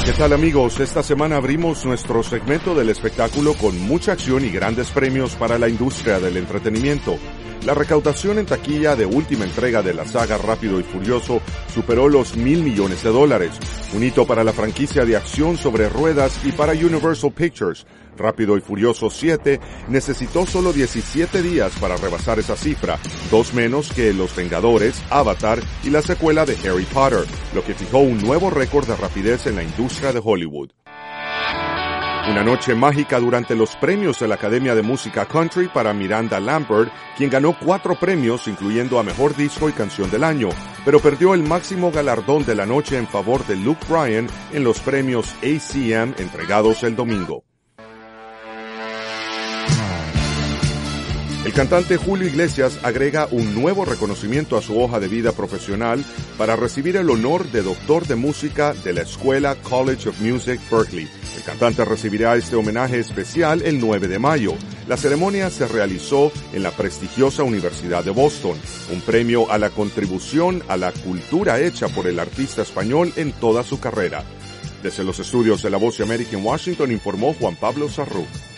¿Qué tal, amigos? Esta semana abrimos nuestro segmento del espectáculo con mucha acción y grandes premios para la industria del entretenimiento. La recaudación en taquilla de última entrega de la saga Rápido y Furioso superó los $1,000 millones, un hito para la franquicia de acción sobre ruedas y para Universal Pictures. Rápido y Furioso 7 necesitó solo 17 días para rebasar esa cifra, 2 menos que Los Vengadores, Avatar y la secuela de Harry Potter, lo que fijó un nuevo récord de rapidez en la industria de Hollywood. Una noche mágica durante los premios de la Academia de Música Country para Miranda Lambert, quien ganó 4 premios, incluyendo a Mejor Disco y Canción del Año, pero perdió el máximo galardón de la noche en favor de Luke Bryan en los premios ACM entregados el domingo. El cantante Julio Iglesias agrega un nuevo reconocimiento a su hoja de vida profesional para recibir el honor de Doctor de Música de la Escuela College of Music, Berklee. El cantante recibirá este homenaje especial el 9 de mayo. La ceremonia se realizó en la prestigiosa Universidad de Boston, un premio a la contribución a la cultura hecha por el artista español en toda su carrera. Desde los estudios de La Voz de América en Washington informó Juan Pablo Sarrú.